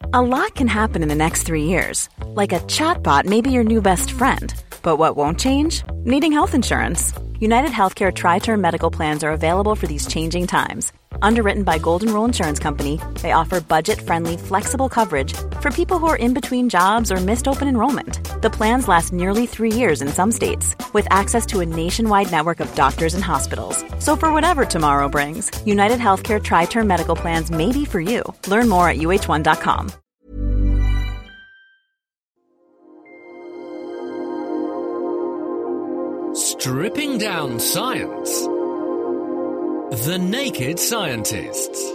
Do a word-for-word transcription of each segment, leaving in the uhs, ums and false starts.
A lot can happen in the next three years. Like a chatbot may be your new best friend. But what won't change? Needing health insurance. United Healthcare Tri-Term Medical Plans are available for these changing times. Underwritten by Golden Rule Insurance Company, they offer budget-friendly, flexible coverage for people who are in between jobs or missed open enrollment. The plans last nearly three years in some states, with access to a nationwide network of doctors and hospitals. So for whatever tomorrow brings, United Healthcare Tri-Term Medical Plans may be for you. Learn more at U H one dot com. Stripping down science. The Naked Scientists.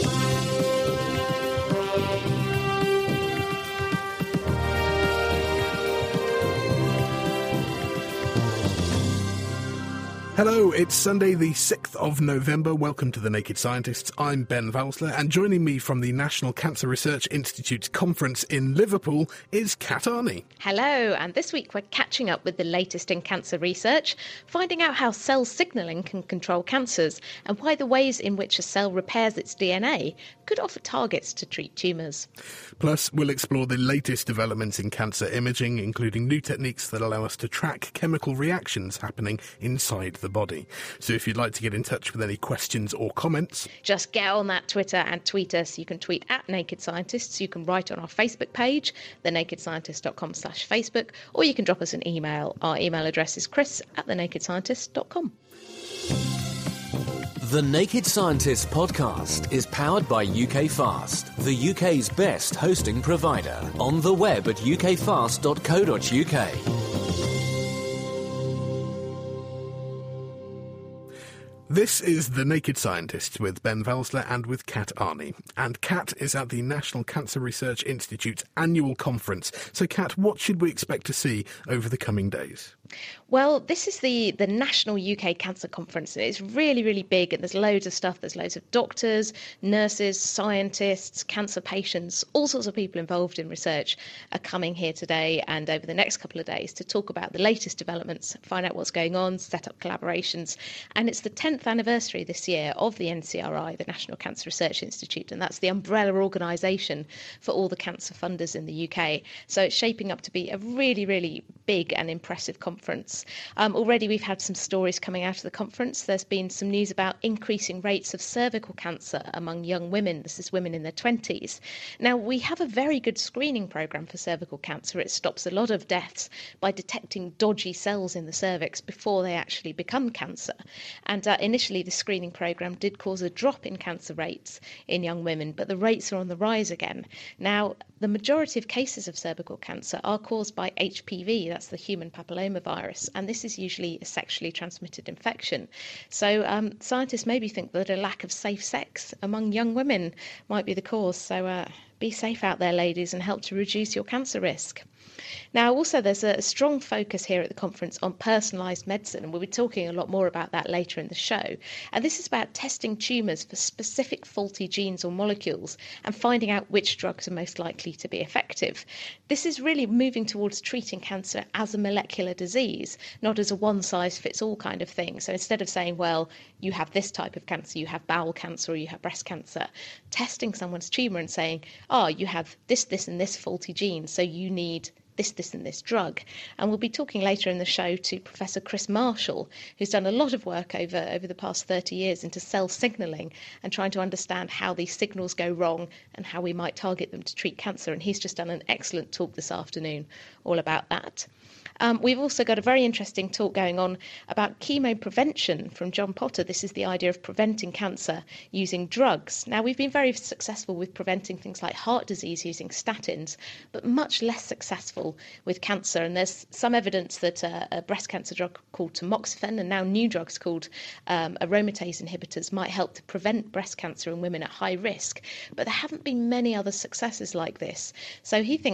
Hello, it's Sunday the sixth of November. Welcome to The Naked Scientists. I'm Ben Valsler, and joining me from the National Cancer Research Institute's conference in Liverpool is Kat Arney. Hello, and this week we're catching up with the latest in cancer research, finding out how cell signalling can control cancers and why the ways in which a cell repairs its D N A could offer targets to treat tumours. Plus, we'll explore the latest developments in cancer imaging, including new techniques that allow us to track chemical reactions happening inside the body. So if you'd like to get in touch with any questions or comments, just get on that Twitter and tweet us. You can tweet at Naked Scientists, you can write on our Facebook page, the naked scientist dot com slash Facebook, or you can drop us an email. Our email address is chris at the naked scientist dot com. The Naked Scientists podcast is powered by U K Fast, the U K's best hosting provider. On the web at u k fast dot co dot u k. This is The Naked Scientists with Ben Valsler and with Kat Arney. And Kat is at the National Cancer Research Institute's annual conference. So, Kat, what should we expect to see over the coming days? Well, this is the, the National U K Cancer Conference. It's really, really big, and there's loads of stuff. There's loads of doctors, nurses, scientists, cancer patients, all sorts of people involved in research are coming here today and over the next couple of days to talk about the latest developments, find out what's going on, set up collaborations. And it's the tenth anniversary this year of the N C R I, the National Cancer Research Institute, and that's the umbrella organisation for all the cancer funders in the U K. So it's shaping up to be a really, really big and impressive conference. Um, already we've had some stories coming out of the conference. There's been some news about increasing rates of cervical cancer among young women. This is women in their twenties. Now, we have a very good screening programme for cervical cancer. It stops a lot of deaths by detecting dodgy cells in the cervix before they actually become cancer. And uh, initially, the screening programme did cause a drop in cancer rates in young women, but the rates are on the rise again. Now, the majority of cases of cervical cancer are caused by H P V, that's the human papillomavirus, and this is usually a sexually transmitted infection. So um, scientists maybe think that a lack of safe sex among young women might be the cause. So uh, be safe out there, ladies, and help to reduce your cancer risk. Now, also, there's a strong focus here at the conference on personalised medicine, and we'll be talking a lot more about that later in the show. And this is about testing tumours for specific faulty genes or molecules and finding out which drugs are most likely to be effective. This is really moving towards treating cancer as a molecular disease, not as a one-size-fits-all kind of thing. So instead of saying, well, you have this type of cancer, you have bowel cancer or you have breast cancer, testing someone's tumour and saying, oh, you have this, this and this faulty gene, so you need this, this and this drug. And we'll be talking later in the show to Professor Chris Marshall, who's done a lot of work over, over the past thirty years into cell signalling and trying to understand how these signals go wrong and how we might target them to treat cancer. And he's just done an excellent talk this afternoon all about that. Um, we've also got a very interesting talk going on about chemo prevention from John Potter. This is the idea of preventing cancer using drugs. Now, we've been very successful with preventing things like heart disease using statins, but much less successful with cancer. And there's some evidence that uh, a breast cancer drug called tamoxifen and now new drugs called um, aromatase inhibitors might help to prevent breast cancer in women at high risk. But there haven't been many other successes like this. So he thinks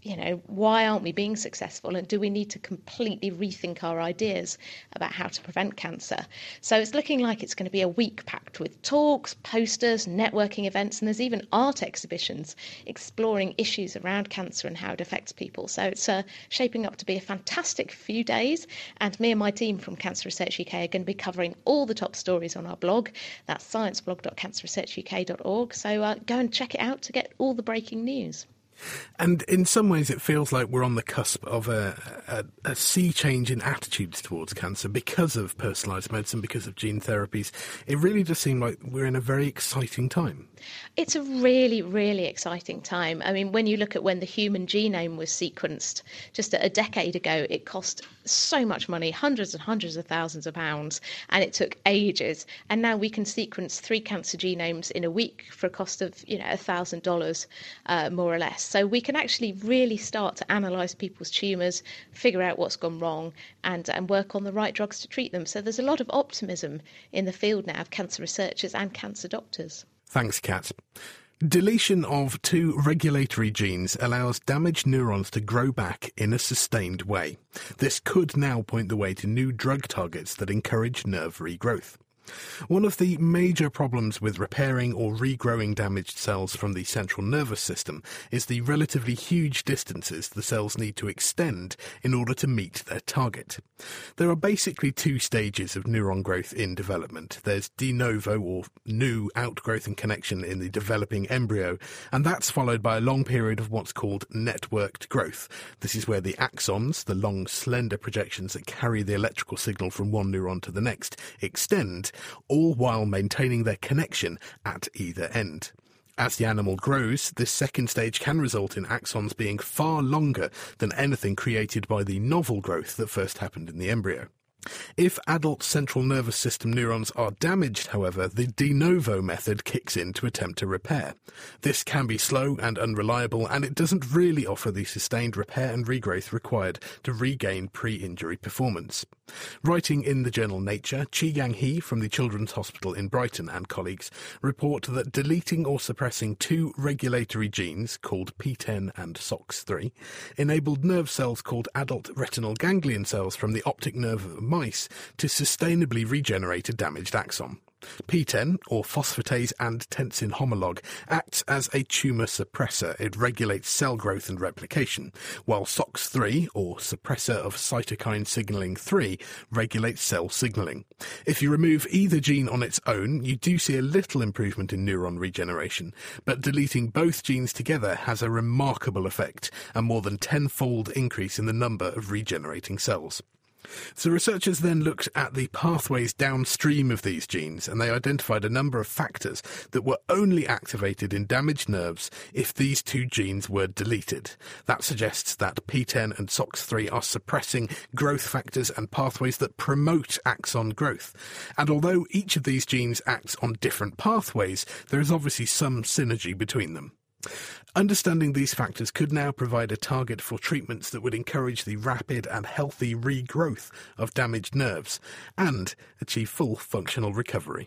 you know, why aren't we being successful, and do we need to completely rethink our ideas about how to prevent cancer? So it's looking like it's going to be a week packed with talks, posters, networking events, and there's even art exhibitions exploring issues around cancer and how it affects people. So it's uh, shaping up to be a fantastic few days, and me and my team from Cancer Research U K are going to be covering all the top stories on our blog. That's science blog dot cancer research u k dot org, so uh, go and check it out to get all the breaking news. And in some ways it feels like we're on the cusp of a, a, a sea change in attitudes towards cancer because of personalised medicine, because of gene therapies. It really does seem like we're in a very exciting time. It's a really, really exciting time. I mean, when you look at when the human genome was sequenced just a decade ago, it cost so much money, hundreds and hundreds of thousands of pounds, and it took ages. And now we can sequence three cancer genomes in a week for a cost of, you know, one thousand dollars, uh, more or less. So we can actually really start to analyse people's tumours, figure out what's gone wrong, and, and work on the right drugs to treat them. So there's a lot of optimism in the field now of cancer researchers and cancer doctors. Thanks, Kat. Deletion of two regulatory genes allows damaged neurons to grow back in a sustained way. This could now point the way to new drug targets that encourage nerve regrowth. One of the major problems with repairing or regrowing damaged cells from the central nervous system is the relatively huge distances the cells need to extend in order to meet their target. There are basically two stages of neuron growth in development. There's de novo, or new outgrowth and connection in the developing embryo, and that's followed by a long period of what's called networked growth. This is where the axons, the long slender projections that carry the electrical signal from one neuron to the next, extend, all while maintaining their connection at either end. As the animal grows, this second stage can result in axons being far longer than anything created by the novel growth that first happened in the embryo. If adult central nervous system neurons are damaged, however, the de novo method kicks in to attempt to repair. This can be slow and unreliable, and it doesn't really offer the sustained repair and regrowth required to regain pre-injury performance. Writing in the journal Nature, Qi-Yang He from the Children's Hospital in Brighton and colleagues report that deleting or suppressing two regulatory genes, called P ten and S O X three, enabled nerve cells called adult retinal ganglion cells from the optic nerve of mice to sustainably regenerate a damaged axon. P ten, or phosphatase angiotensin homolog, acts as a tumour suppressor. It regulates cell growth and replication, while S O X three, or suppressor of cytokine signalling three, regulates cell signalling. If you remove either gene on its own, you do see a little improvement in neuron regeneration, but deleting both genes together has a remarkable effect, a more than tenfold increase in the number of regenerating cells. So researchers then looked at the pathways downstream of these genes, and they identified a number of factors that were only activated in damaged nerves if these two genes were deleted. That suggests that P ten and S O X three are suppressing growth factors and pathways that promote axon growth. And although each of these genes acts on different pathways, there is obviously some synergy between them. Understanding these factors could now provide a target for treatments that would encourage the rapid and healthy regrowth of damaged nerves and achieve full functional recovery.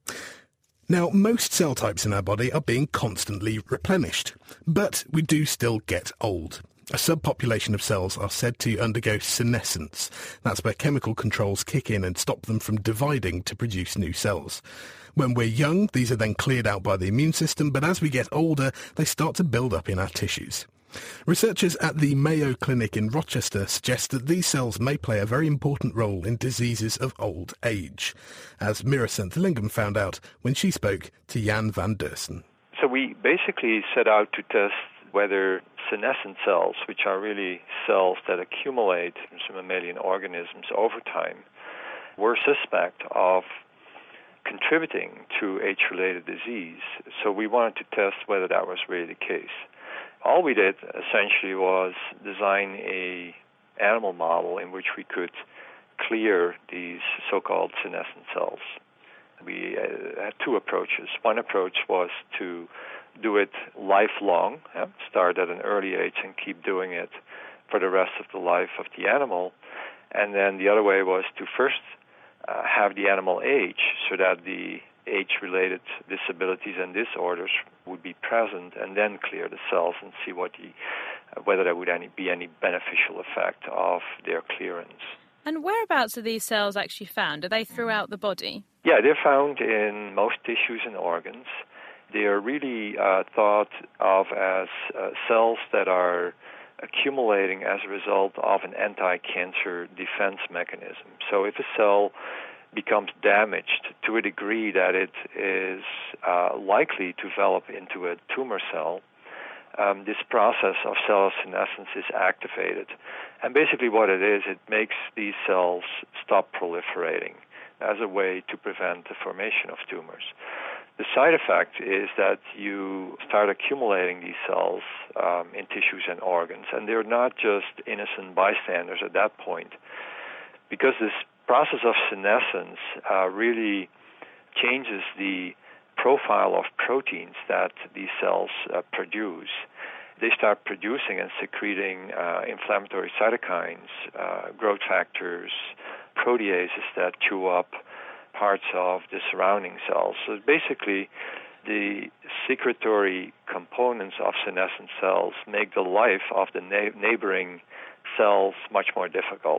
Now, most cell types in our body are being constantly replenished, but we do still get old. A subpopulation of cells are said to undergo senescence. That's where chemical controls kick in and stop them from dividing to produce new cells. When we're young, these are then cleared out by the immune system, but as we get older, they start to build up in our tissues. Researchers at the Mayo Clinic in Rochester suggest that these cells may play a very important role in diseases of old age, as Mira Senthilingam found out when she spoke to Jan van Dersen. So we basically set out to test whether senescent cells, which are really cells that accumulate in some mammalian organisms over time, were suspect of contributing to age-related disease. So we wanted to test whether that was really the case. All we did essentially was design a animal model in which we could clear these so-called senescent cells. We uh, had two approaches. One approach was to do it lifelong, yeah, start at an early age and keep doing it for the rest of the life of the animal. And then the other way was to first Uh, have the animal age so that the age-related disabilities and disorders would be present, and then clear the cells and see what the whether there would any, be any beneficial effect of their clearance. And whereabouts are these cells actually found? Are they throughout the body? Yeah, they're found in most tissues and organs. They are really uh, thought of as uh, cells that are accumulating as a result of an anti-cancer defense mechanism. So if a cell becomes damaged to a degree that it is uh, likely to develop into a tumor cell, um, this process of cell senescence is activated. And basically what it is, it makes these cells stop proliferating as a way to prevent the formation of tumors. The side effect is that you start accumulating these cells um, in tissues and organs, and they're not just innocent bystanders at that point. Because this process of senescence uh, really changes the profile of proteins that these cells uh, produce. They start producing and secreting uh, inflammatory cytokines, uh, growth factors, proteases that chew up parts of the surrounding cells. So basically, the secretory components of senescent cells make the life of the na- neighboring cells much more difficult.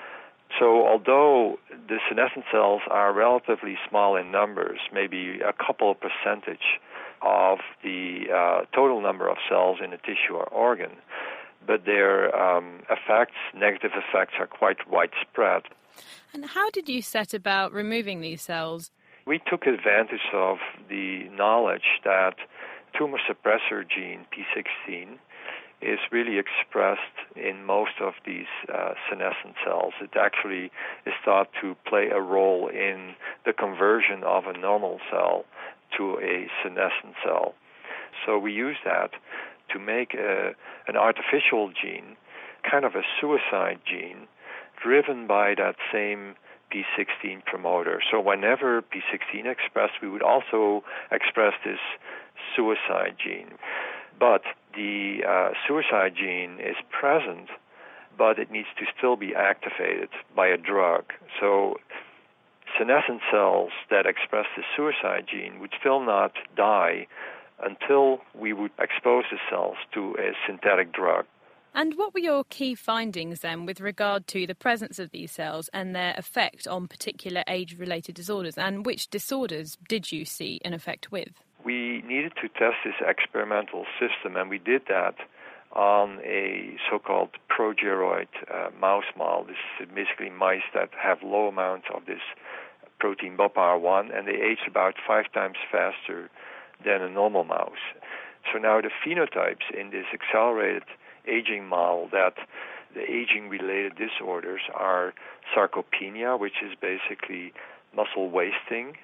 So although the senescent cells are relatively small in numbers, maybe a couple of percentage of the uh, total number of cells in a tissue or organ, but their um, effects, negative effects, are quite widespread. And how did you set about removing these cells? We took advantage of the knowledge that tumor suppressor gene P sixteen is really expressed in most of these uh, senescent cells. It actually is thought to play a role in the conversion of a normal cell to a senescent cell. So we use that to make a, an artificial gene, kind of a suicide gene, driven by that same P sixteen promoter. So whenever P sixteen expressed, we would also express this suicide gene. But the uh, suicide gene is present, but it needs to still be activated by a drug. So senescent cells that express the suicide gene would still not die until we would expose the cells to a synthetic drug. And what were your key findings then with regard to the presence of these cells and their effect on particular age-related disorders? And which disorders did you see an effect with? We needed to test this experimental system, and we did that on a so-called progeroid uh, mouse model. This is basically mice that have low amounts of this protein B O P R one, and they age about five times faster than a normal mouse. So now the phenotypes in this accelerated aging model, that the aging-related disorders are sarcopenia, which is basically muscle wasting,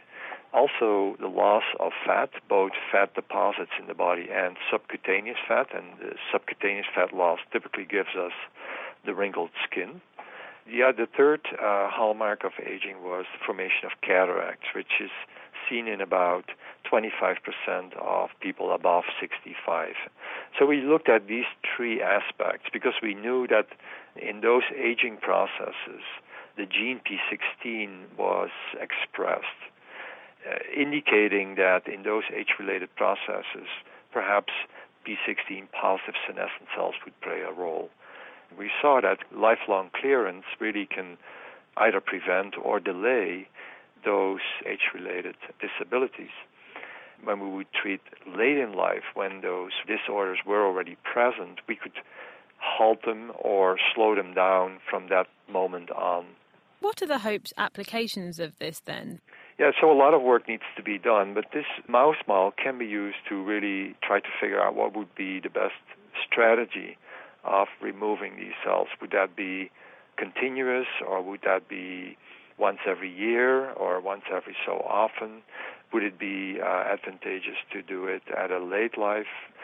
also the loss of fat, both fat deposits in the body and subcutaneous fat, and the subcutaneous fat loss typically gives us the wrinkled skin. Yeah, the third uh, hallmark of aging was the formation of cataracts, which is seen in about twenty-five percent of people above sixty-five. So we looked at these three aspects because we knew that in those aging processes, the gene P sixteen was expressed, uh, indicating that in those age-related processes, perhaps P sixteen positive senescent cells would play a role. We saw that lifelong clearance really can either prevent or delay those age-related disabilities. When we would treat late in life, when those disorders were already present, we could halt them or slow them down from that moment on. What are the hopes applications of this then? Yeah, so a lot of work needs to be done, but this mouse model can be used to really try to figure out what would be the best strategy of removing these cells. Would that be continuous, or would that be once every year or once every so often? Would it be uh, advantageous to do it at a late life?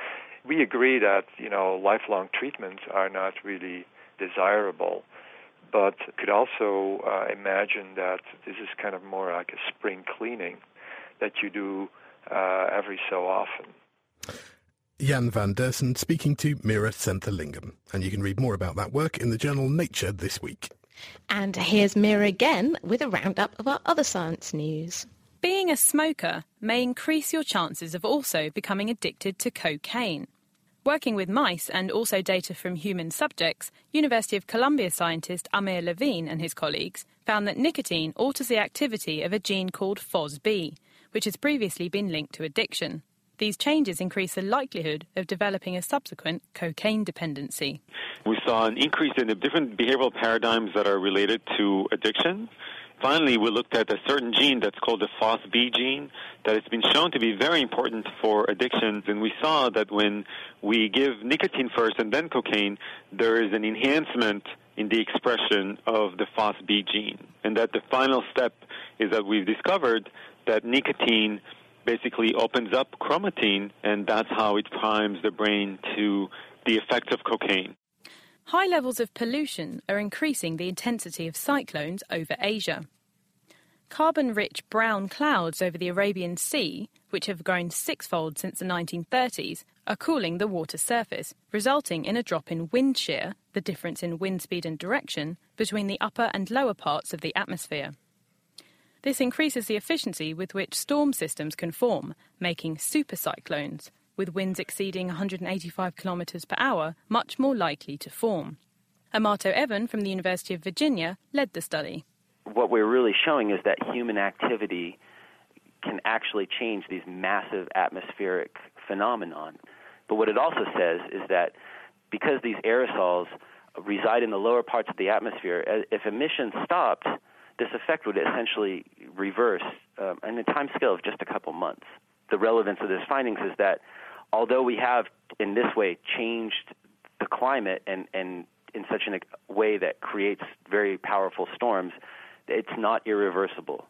We agree that, you know, lifelong treatments are not really desirable, but could also uh, imagine that this is kind of more like a spring cleaning that you do uh, every so often. Jan van Dersen speaking to Meera Senthilingam, and you can read more about that work in the journal Nature this week. And here's Meera again with a roundup of our other science news. Being a smoker may increase your chances of also becoming addicted to cocaine. Working with mice and also data from human subjects, University of Columbia scientist Amir Levine and his colleagues found that nicotine alters the activity of a gene called F O S B, which has previously been linked to addiction. These changes increase the likelihood of developing a subsequent cocaine dependency. We saw an increase in the different behavioral paradigms that are related to addiction. Finally, we looked at a certain gene that's called the F O S B gene that has been shown to be very important for addictions, and we saw that when we give nicotine first and then cocaine, there is an enhancement in the expression of the F O S B gene, and that the final step is that we've discovered that nicotine basically opens up chromatin, and that's how it primes the brain to the effects of cocaine. High levels of pollution are increasing the intensity of cyclones over Asia. Carbon-rich brown clouds over the Arabian Sea, which have grown sixfold since the nineteen thirties, are cooling the water surface, resulting in a drop in wind shear, the difference in wind speed and direction, between the upper and lower parts of the atmosphere. This increases the efficiency with which storm systems can form, making supercyclones, with winds exceeding one hundred eighty-five kilometres per hour, much more likely to form. Amato Evan from the University of Virginia led the study. What we're really showing is that human activity can actually change these massive atmospheric phenomenon. But what it also says is that because these aerosols reside in the lower parts of the atmosphere, if emissions stopped, this effect would essentially reverse um, in a time scale of just a couple months. The relevance of this findings is that although we have, in this way, changed the climate and, and in such a way that creates very powerful storms, it's not irreversible.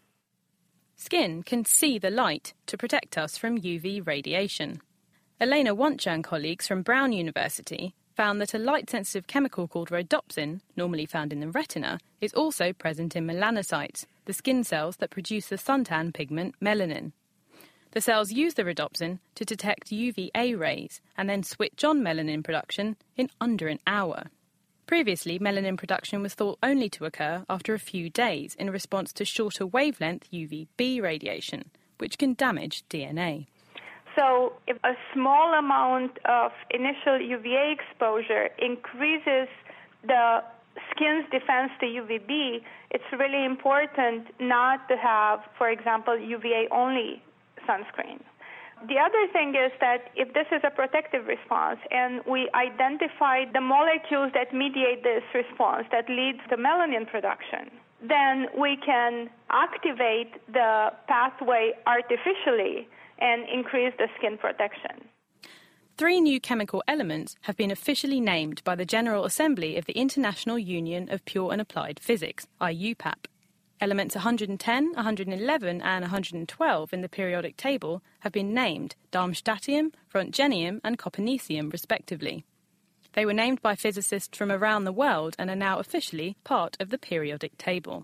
Skin can see the light to protect us from U V radiation. Elena Wantcha and colleagues from Brown University found that a light-sensitive chemical called rhodopsin, normally found in the retina, is also present in melanocytes, the skin cells that produce the suntan pigment melanin. The cells use the rhodopsin to detect U V A rays and then switch on melanin production in under an hour. Previously, melanin production was thought only to occur after a few days in response to shorter wavelength U V B radiation, which can damage D N A. So if a small amount of initial U V A exposure increases the skin's defense to U V B, it's really important not to have, for example, U V A-only sunscreen. The other thing is that if this is a protective response and we identify the molecules that mediate this response that leads to melanin production, then we can activate the pathway artificially and increase the skin protection. Three new chemical elements have been officially named by the General Assembly of the International Union of Pure and Applied Physics, I U P A P. Elements one hundred ten, one hundred eleven and one hundred twelve in the periodic table have been named Darmstadtium, Roentgenium and Copernicium, respectively. They were named by physicists from around the world and are now officially part of the periodic table.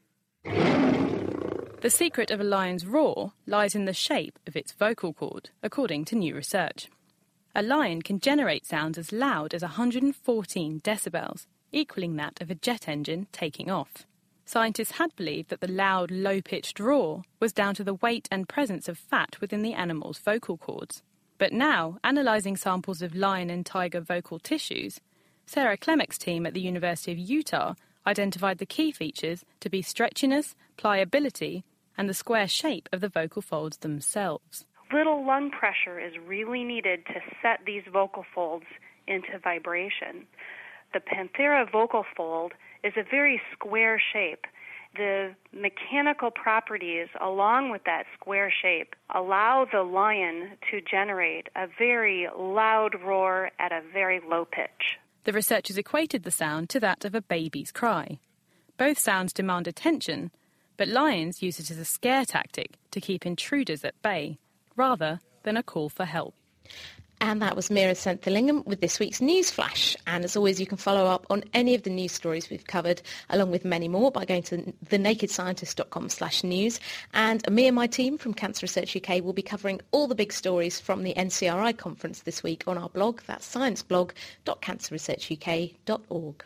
The secret of a lion's roar lies in the shape of its vocal cord, according to new research. A lion can generate sounds as loud as one hundred fourteen decibels, equaling that of a jet engine taking off. Scientists had believed that the loud, low-pitched roar was down to the weight and presence of fat within the animal's vocal cords. But now, analysing samples of lion and tiger vocal tissues, Sarah Klemeck's team at the University of Utah identified the key features to be stretchiness, pliability, and the square shape of the vocal folds themselves. Little lung pressure is really needed to set these vocal folds into vibration. The Panthera vocal fold is a very square shape. The mechanical properties, along with that square shape, allow the lion to generate a very loud roar at a very low pitch. The researchers equated the sound to that of a baby's cry. Both sounds demand attention, but lions use it as a scare tactic to keep intruders at bay, rather than a call for help. And that was Mira Senthilingam with this week's News Flash. And as always, you can follow up on any of the news stories we've covered, along with many more, by going to the naked scientist dot com slash news. And me and my team from Cancer Research U K will be covering all the big stories from the N C R I conference this week on our blog. That's science blog dot cancer research u k dot org.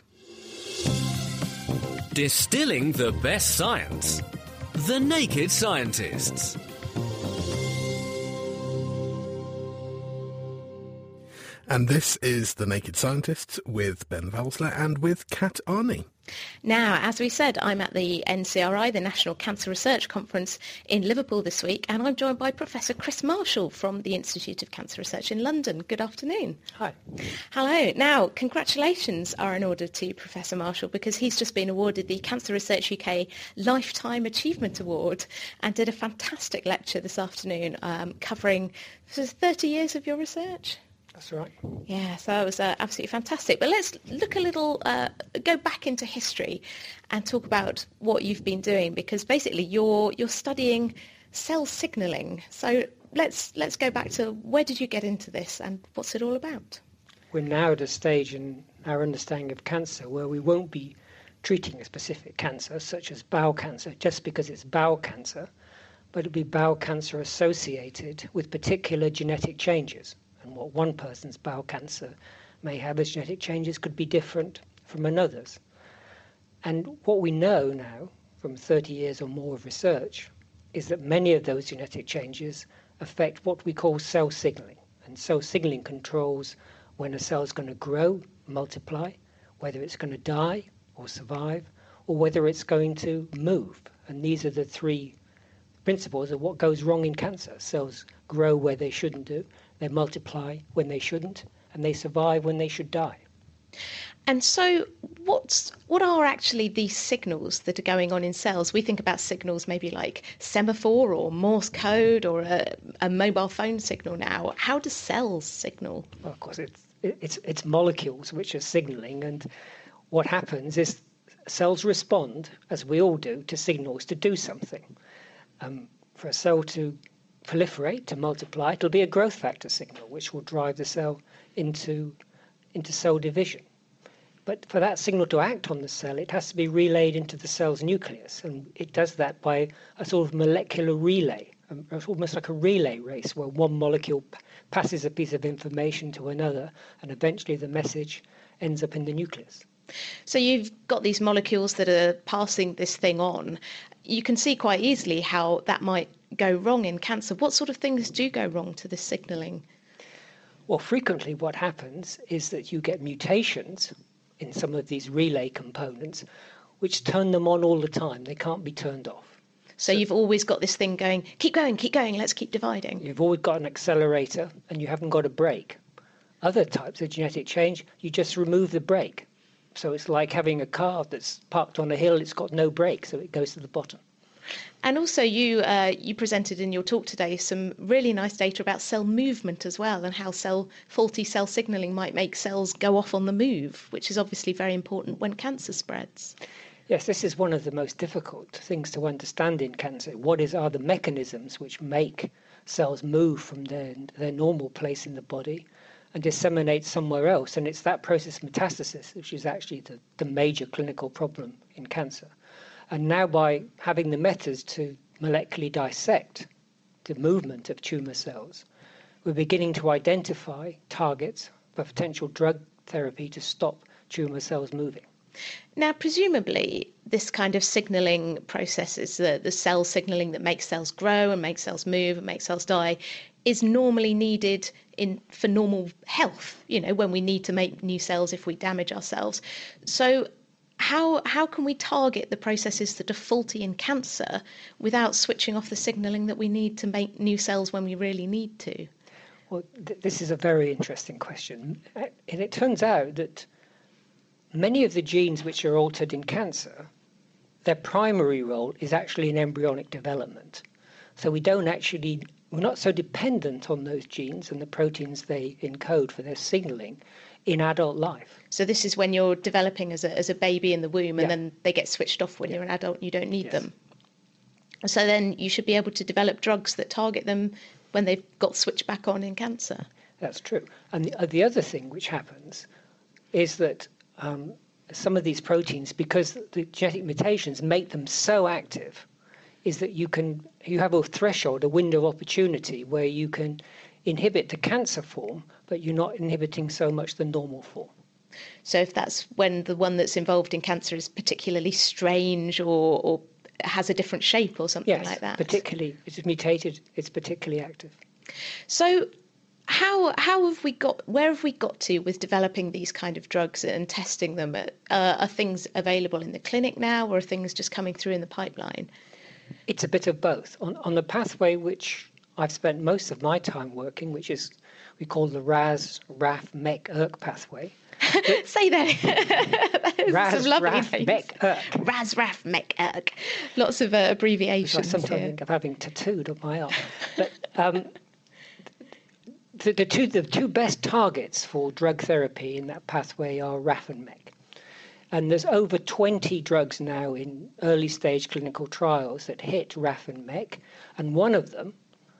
Distilling the best science. The Naked Scientists. And this is The Naked Scientists with Ben Valsler and with Kat Arney. Now, as we said, I'm at the N C R I, the National Cancer Research Conference in Liverpool this week, and I'm joined by Professor Chris Marshall from the Institute of Cancer Research in London. Good afternoon. Hi. Hello. Now, congratulations are in order to Professor Marshall because he's just been awarded the Cancer Research U K Lifetime Achievement Award and did a fantastic lecture this afternoon um, covering thirty years of your research. That's right. Yeah, so it was uh, absolutely fantastic. But let's look a little, uh, go back into history and talk about what you've been doing, because basically you're you're studying cell signalling. So let's let's go back to where did you get into this and what's it all about? We're now at a stage in our understanding of cancer where we won't be treating a specific cancer, such as bowel cancer, just because it's bowel cancer, but it'll be bowel cancer associated with particular genetic changes. And what one person's bowel cancer may have as genetic changes could be different from another's. And what we know now from thirty years or more of research is that many of those genetic changes affect what we call cell signaling. And cell signaling controls when a cell is going to grow, multiply, whether it's going to die or survive, or whether it's going to move. And these are the three principles of what goes wrong in cancer. Cells grow where they shouldn't do, they multiply when they shouldn't, and they survive when they should die. And so what's, what are actually these signals that are going on in cells? We think about signals maybe like semaphore or Morse code or a, a mobile phone signal now. How do cells signal? Well, of course, it's, it's, it's molecules which are signaling, and what happens is cells respond, as we all do, to signals to do something. Um, for a cell to proliferate, to multiply, it'll be a growth factor signal, which will drive the cell into, into cell division. But for that signal to act on the cell, it has to be relayed into the cell's nucleus, and it does that by a sort of molecular relay. It's almost like a relay race where one molecule p- passes a piece of information to another, and eventually the message ends up in the nucleus. So you've got these molecules that are passing this thing on. You can see quite easily how that might go wrong in cancer. What sort of things do go wrong to this signalling? Well, frequently what happens is that you get mutations in some of these relay components which turn them on all the time. They can't be turned off. So, so you've always got this thing going, keep going, keep going, let's keep dividing. You've always got an accelerator and you haven't got a brake. Other types of genetic change, you just remove the brake. So it's like having a car that's parked on a hill, it's got no brake, so it goes to the bottom. And also you uh, you presented in your talk today some really nice data about cell movement as well, and how cell faulty cell signalling might make cells go off on the move, which is obviously very important when cancer spreads. Yes, this is one of the most difficult things to understand in cancer. What is are the mechanisms which make cells move from their, their normal place in the body and disseminate somewhere else? And it's that process of metastasis which is actually the, the major clinical problem in cancer. And now by having the methods to molecularly dissect the movement of tumour cells, we're beginning to identify targets for potential drug therapy to stop tumour cells moving. Now, presumably, this kind of signalling process is the, the cell signalling that makes cells grow and makes cells move and makes cells die is normally needed in for normal health, you know, when we need to make new cells if we damage ourselves. So how how can we target the processes that are faulty in cancer without switching off the signalling that we need to make new cells when we really need to? Well, th- this is a very interesting question. And it turns out that many of the genes which are altered in cancer, their primary role is actually in embryonic development. So we don't actually, we're not so dependent on those genes and the proteins they encode for their signaling in adult life. So this is when you're developing as a as a baby in the womb, and yeah. then they get switched off when yeah. you're an adult and you don't need yes. them. So then you should be able to develop drugs that target them when they've got switched back on in cancer. That's true. And the, uh, the other thing which happens is that um, some of these proteins, because the genetic mutations make them so active, is that you can you have a threshold, a window of opportunity where you can inhibit the cancer form, but you're not inhibiting so much the normal form. So if that's when the one that's involved in cancer is particularly strange or, or has a different shape or something yes, like that. particularly, it's mutated, it's particularly active. So How how have we got? Where have we got to with developing these kind of drugs and testing them? Uh, are things available in the clinic now, or are things just coming through in the pipeline? It's a bit of both. On on the pathway which I've spent most of my time working, which is we call the R A S, R A F, M E C, E R C pathway. Say that. R A S, some lovely R A F, names. M E C, E R C. R A S, R A F, M E C, E R C. Lots of uh, abbreviations. I sometimes here. think of having tattooed on my arm. But um, the, the two the two best targets for drug therapy in that pathway are R A F and M E C. And there's over twenty drugs now in early stage clinical trials that hit R A F and M E C, and one of them,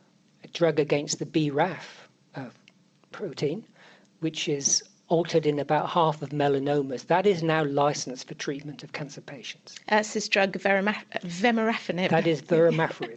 a drug against the B R A F uh, protein, which is altered in about half of melanomas, that is now licensed for treatment of cancer patients. That's this drug, verima- vemurafenib. That is veramafenib.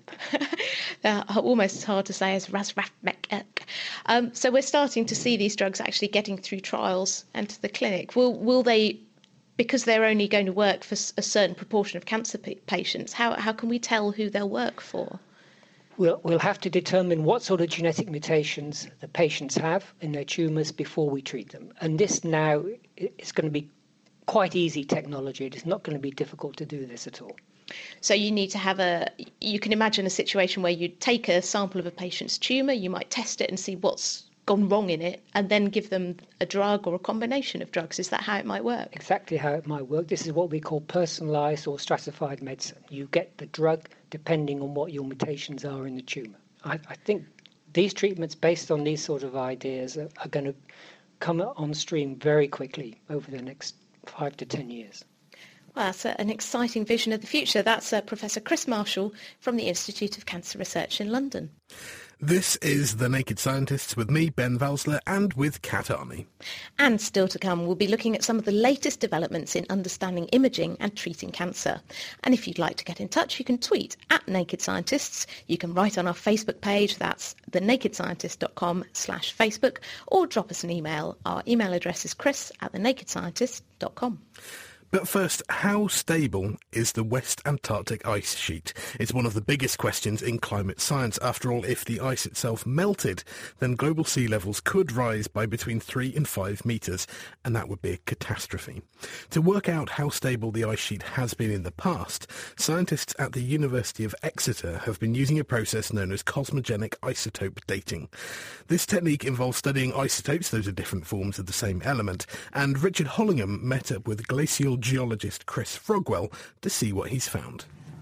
uh, almost as hard to say as R A S, R A F, M E C, E R C. Um, so we're starting to see these drugs actually getting through trials and to the clinic. Will will they, because they're only going to work for a certain proportion of cancer p- patients, how how can we tell who they'll work for? We'll, we'll have to determine what sort of genetic mutations the patients have in their tumours before we treat them. And this now is going to be quite easy technology. It is not going to be difficult to do this at all. So you need to have a, you can imagine a situation where you take a sample of a patient's tumour, you might test it and see what's gone wrong in it, and then give them a drug or a combination of drugs. Is that how it might work? Exactly how it might work. This is what we call personalised or stratified medicine. You get the drug depending on what your mutations are in the tumour. I, I think these treatments based on these sort of ideas are, are going to come on stream very quickly over the next five to ten years. Well, that's a, an exciting vision of the future. That's uh, Professor Chris Marshall from the Institute of Cancer Research in London. This is The Naked Scientists with me, Ben Valsler, and with Kat Arney. And still to come, we'll be looking at some of the latest developments in understanding imaging and treating cancer. And if you'd like to get in touch, you can tweet at Naked Scientists. You can write on our Facebook page, that's the naked scientist dot com slash Facebook, or drop us an email. Our email address is chris at the naked scientist dot com. But first, how stable is the West Antarctic ice sheet? It's one of the biggest questions in climate science. After all, if the ice itself melted, then global sea levels could rise by between three and five metres, and that would be a catastrophe. To work out how stable the ice sheet has been in the past, scientists at the University of Exeter have been using a process known as cosmogenic isotope dating. This technique involves studying isotopes, those are different forms of the same element, and Richard Hollingham met up with glacial geologist Chris Frogwell to see what he's found.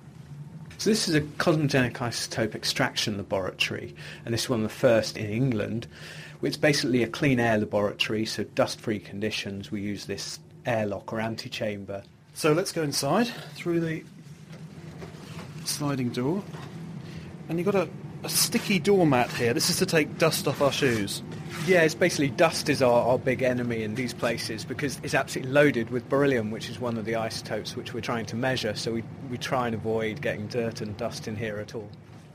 So this is a cosmogenic isotope extraction laboratory, and this is one of the first in England. It's basically a clean air laboratory, so dust-free conditions. We use this airlock or antechamber. So let's go inside through the sliding door. And you've got a, a sticky doormat here. This is to take dust off our shoes. Yeah, it's basically dust is our, our big enemy in these places because it's absolutely loaded with beryllium, which is one of the isotopes which we're trying to measure, so we, we try and avoid getting dirt and dust in here at all.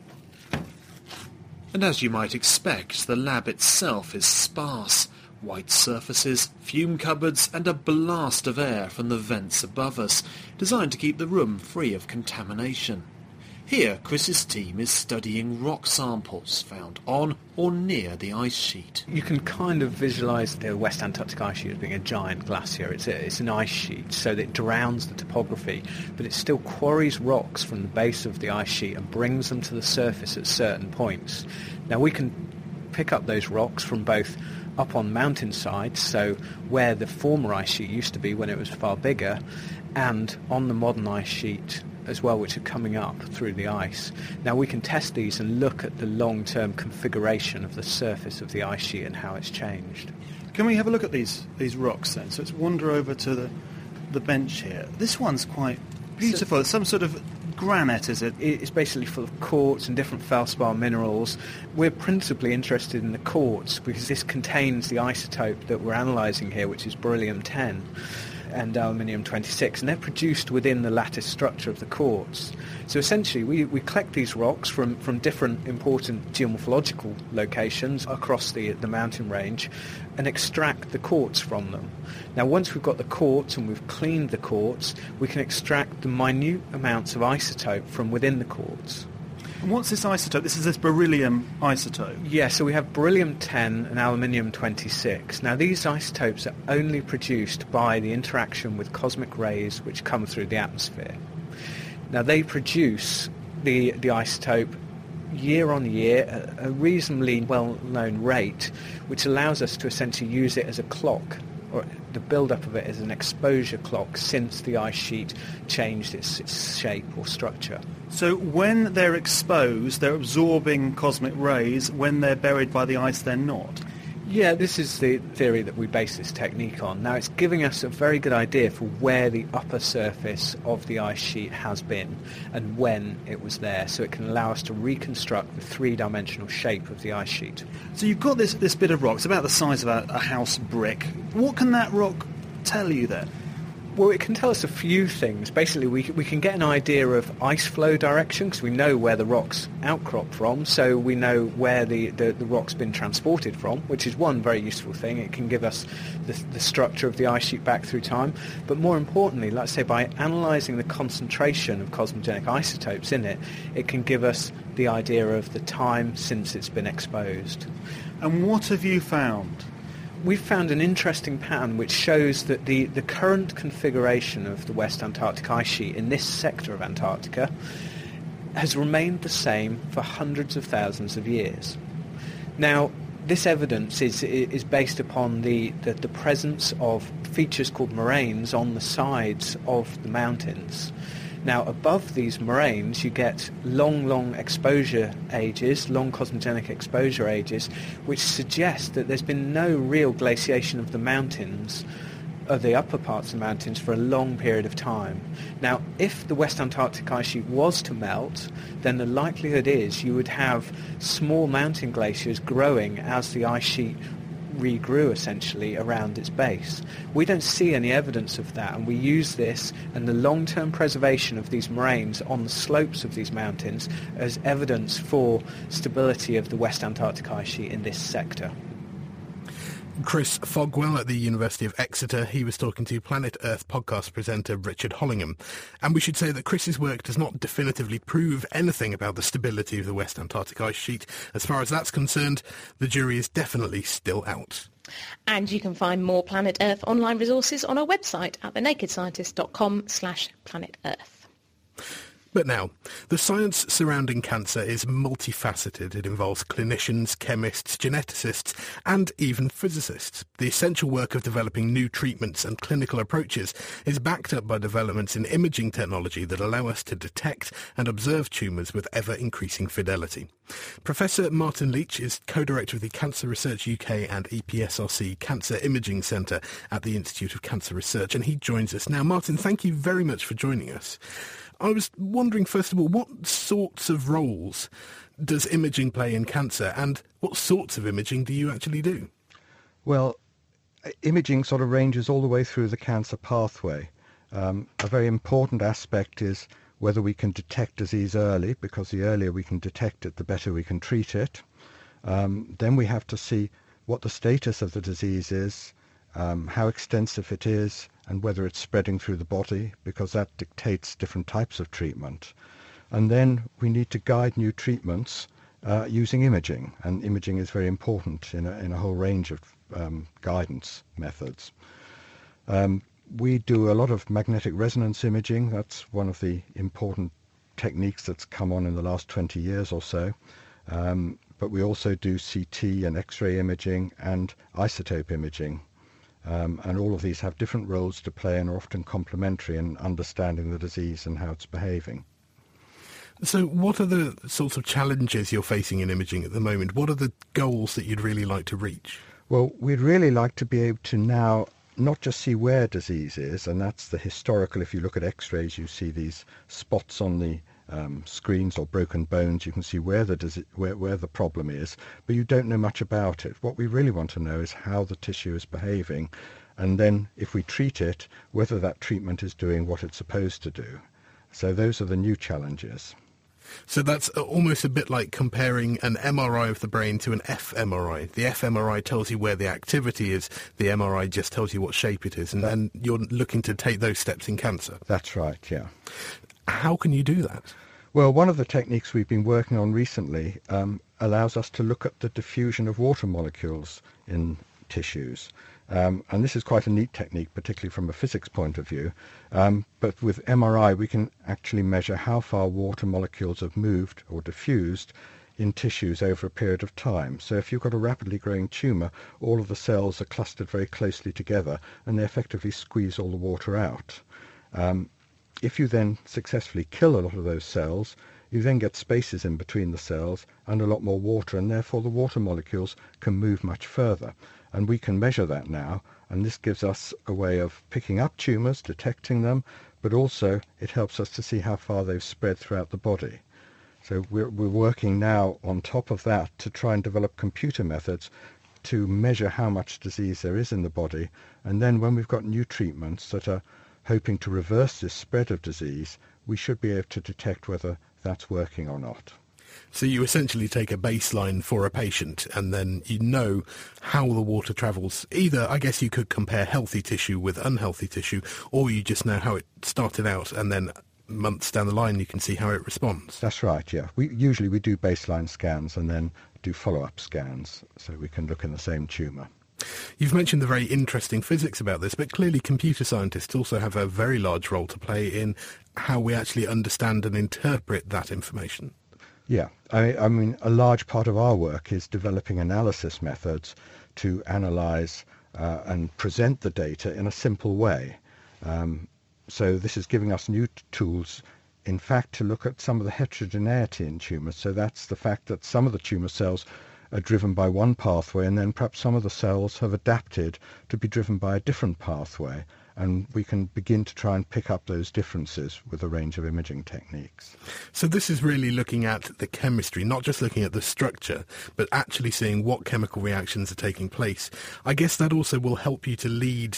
And as you might expect, the lab itself is sparse. White surfaces, fume cupboards and a blast of air from the vents above us, designed to keep the room free of contamination. Here, Chris's team is studying rock samples found on or near the ice sheet. You can kind of visualise the West Antarctic ice sheet as being a giant glacier. It's, a, it's an ice sheet, so that it drowns the topography, but it still quarries rocks from the base of the ice sheet and brings them to the surface at certain points. Now, we can pick up those rocks from both up on mountainsides, so where the former ice sheet used to be when it was far bigger, and on the modern ice sheet as well, which are coming up through the ice. Now we can test these and look at the long-term configuration of the surface of the ice sheet and how it's changed. Can we have a look at these these rocks then? So let's wander over to the the bench here. This one's quite beautiful. So, it's some sort of granite, is it? It's basically full of quartz and different felspar minerals. We're principally interested in the quartz because this contains the isotope that we're analysing here, which is beryllium ten. And aluminium twenty-six, and they're produced within the lattice structure of the quartz. So essentially we, we collect these rocks from, from different important geomorphological locations across the, the mountain range and extract the quartz from them. Now once we've got the quartz and we've cleaned the quartz, we can extract the minute amounts of isotope from within the quartz. And what's this isotope? This is this beryllium isotope. Yeah, so we have beryllium ten and aluminium twenty-six. Now, these isotopes are only produced by the interaction with cosmic rays which come through the atmosphere. Now, they produce the, the isotope year on year at a reasonably well-known rate, which allows us to essentially use it as a clock, or the build-up of it as an exposure clock since the ice sheet changed its, its shape or structure. So when they're exposed, they're absorbing cosmic rays. When they're buried by the ice, they're not. Yeah, this is the theory that we base this technique on. Now, it's giving us a very good idea for where the upper surface of the ice sheet has been and when it was there, so it can allow us to reconstruct the three-dimensional shape of the ice sheet. So you've got this, this bit of rock. It's about the size of a, a house brick. What can that rock tell you then? Well, it can tell us a few things. Basically, we we can get an idea of ice flow direction because we know where the rock's outcropped from, so we know where the, the, the rock's been transported from, which is one very useful thing. It can give us the, the structure of the ice sheet back through time. But more importantly, let's say by analysing the concentration of cosmogenic isotopes in it, it can give us the idea of the time since it's been exposed. And what have you found? We've found an interesting pattern which shows that the, the current configuration of the West Antarctic ice sheet in this sector of Antarctica has remained the same for hundreds of thousands of years. Now, this evidence is is based upon the, the, the presence of features called moraines on the sides of the mountains. Now, above these moraines, you get long, long exposure ages, long cosmogenic exposure ages, which suggest that there's been no real glaciation of the mountains, of the upper parts of the mountains, for a long period of time. Now, if the West Antarctic ice sheet was to melt, then the likelihood is you would have small mountain glaciers growing as the ice sheet regrew essentially around its base. We don't see any evidence of that, and we use this and the long-term preservation of these moraines on the slopes of these mountains as evidence for stability of the West Antarctic ice sheet in this sector. Chris Fogwell at the University of Exeter. He was talking to Planet Earth podcast presenter Richard Hollingham. And we should say that Chris's work does not definitively prove anything about the stability of the West Antarctic ice sheet. As far as that's concerned, the jury is definitely still out. And you can find more Planet Earth online resources on our website at thenakedscientist.com slash planet Earth. But now, the science surrounding cancer is multifaceted. It involves clinicians, chemists, geneticists, and even physicists. The essential work of developing new treatments and clinical approaches is backed up by developments in imaging technology that allow us to detect and observe tumours with ever-increasing fidelity. Professor Martin Leach is co-director of the Cancer Research U K and E P S R C Cancer Imaging Centre at the Institute of Cancer Research, and he joins us now. Martin, thank you very much for joining us. I was wondering, first of all, what sorts of roles does imaging play in cancer, and what sorts of imaging do you actually do? Well, imaging sort of ranges all the way through the cancer pathway. Um, a very important aspect is whether we can detect disease early, because the earlier we can detect it, the better we can treat it. Um, then we have to see what the status of the disease is, um, how extensive it is, and whether it's spreading through the body, because that dictates different types of treatment. And then we need to guide new treatments uh, using imaging, and imaging is very important in a, in a whole range of um, guidance methods. Um, we do a lot of magnetic resonance imaging. That's one of the important techniques that's come on in the last twenty years or so. Um, but we also do C T and X-ray imaging and isotope imaging. Um, and all of these have different roles to play and are often complementary in understanding the disease and how it's behaving. So what are the sorts of challenges you're facing in imaging at the moment? What are the goals that you'd really like to reach? Well, we'd really like to be able to now not just see where disease is, and that's the historical. If you look at X-rays, you see these spots on the um, screens or broken bones. You can see where the dise- where, where the problem is, but you don't know much about it. What we really want to know is how the tissue is behaving, and then if we treat it, whether that treatment is doing what it's supposed to do. So those are the new challenges. So that's almost a bit like comparing an M R I of the brain to an fMRI. The fMRI tells you where the activity is, the M R I just tells you what shape it is, and, that, and you're looking to take those steps in cancer. That's right, yeah. How can you do that? Well, one of the techniques we've been working on recently um, allows us to look at the diffusion of water molecules in tissues. Um, and this is quite a neat technique, particularly from a physics point of view. Um, but with M R I, we can actually measure how far water molecules have moved or diffused in tissues over a period of time. So if you've got a rapidly growing tumour, all of the cells are clustered very closely together and they effectively squeeze all the water out. Um, if you then successfully kill a lot of those cells, you then get spaces in between the cells and a lot more water, and therefore the water molecules can move much further. And we can measure that now, and this gives us a way of picking up tumours, detecting them, but also it helps us to see how far they've spread throughout the body. So we're, we're working now on top of that to try and develop computer methods to measure how much disease there is in the body, and then when we've got new treatments that are hoping to reverse this spread of disease, we should be able to detect whether that's working or not. So you essentially take a baseline for a patient and then you know how the water travels. Either, I guess you could compare healthy tissue with unhealthy tissue, or you just know how it started out and then months down the line you can see how it responds. That's right, yeah. We usually we do baseline scans and then do follow-up scans so we can look in the same tumour. You've mentioned the very interesting physics about this, but clearly computer scientists also have a very large role to play in how we actually understand and interpret that information. Yeah, I, I mean, a large part of our work is developing analysis methods to analyse uh, and present the data in a simple way. Um, so this is giving us new t- tools, in fact, to look at some of the heterogeneity in tumours. So that's the fact that some of the tumour cells are driven by one pathway, and then perhaps some of the cells have adapted to be driven by a different pathway. And we can begin to try and pick up those differences with a range of imaging techniques. So this is really looking at the chemistry, not just looking at the structure, but actually seeing what chemical reactions are taking place. I guess that also will help you to lead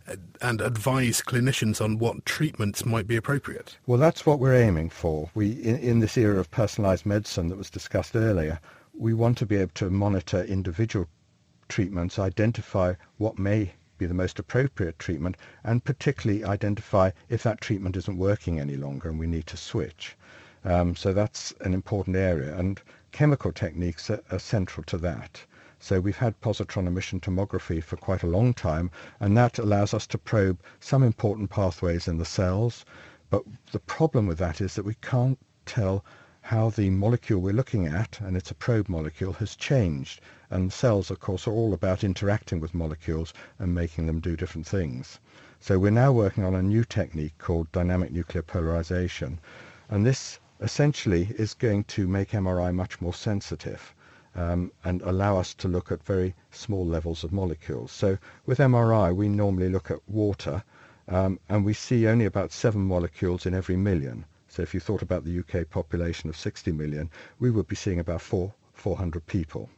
and advise clinicians on what treatments might be appropriate. Well, that's what we're aiming for. We, in, in this era of personalised medicine that was discussed earlier, we want to be able to monitor individual treatments, identify what may be the most appropriate treatment, and particularly identify if that treatment isn't working any longer and we need to switch. Um, so that's an important area, and chemical techniques are, are central to that. So we've had positron emission tomography for quite a long time, and that allows us to probe some important pathways in the cells, but the problem with that is that we can't tell how the molecule we're looking at, and it's a probe molecule, has changed. And cells, of course, are all about interacting with molecules and making them do different things. So we're now working on a new technique called dynamic nuclear polarization. And this essentially is going to make M R I much more sensitive um, and allow us to look at very small levels of molecules. So with M R I, we normally look at water, um, and we see only about seven molecules in every million. So if you thought about the U K population of sixty million, we would be seeing about four, 400 people.